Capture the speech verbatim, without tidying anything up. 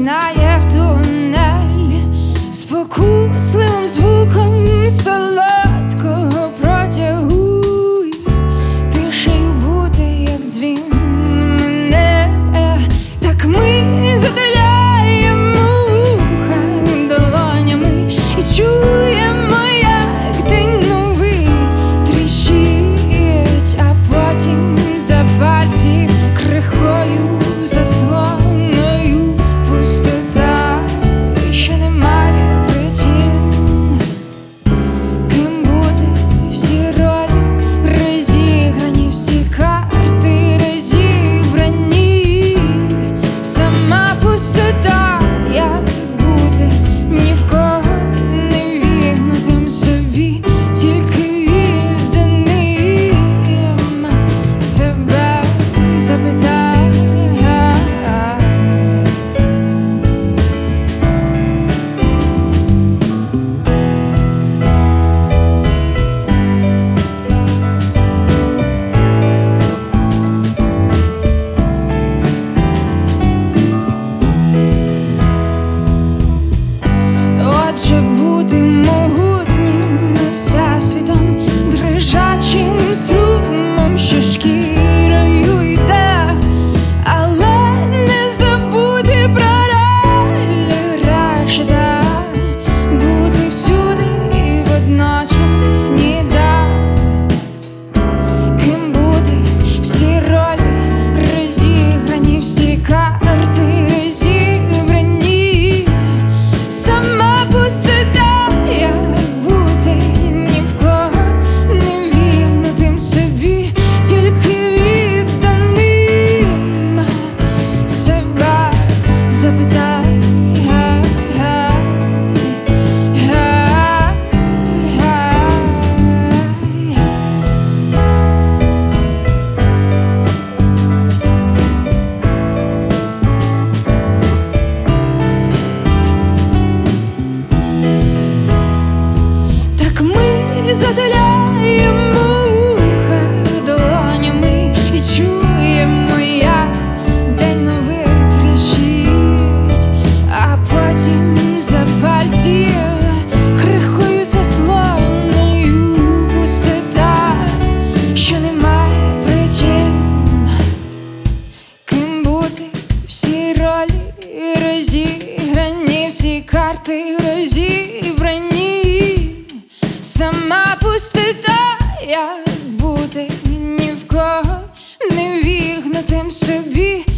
поринає в тунель спокусливим звуком солодкого протягу, тишею бути, як дзвін мене. Так ми затуляємо вуха долонями і чуємо, як день новий тріщить, а потім за пальців крихкою заслоною пустота, що не має причин. Ким бути, всі ролі розіграні, всі карти розібрані. Сама пустота, як бути ні в кого не вігнутим собі, тільки відданим. Себе запитай. Отже, бути могутнім всесвітом, дрижачим струмом, що шкірою йде, але не забути про роль решта, бути всюди і водночас ніде. Ким бути, всі ролі розіграні, всі карти розібрані. Сама пустота, як бути ні в кого не вігнутим собі, тільки відданим. Себе запитай. Так ми затуляємо вуха долонями і чуємо, як день новий тріщить, а потім за пальців крихкою заслоною пустота, що не має причин. Ким бути, всі ролі розіграні, всі карти розібрані. Сама пустота, як бути ні в кого не вігнутим собі,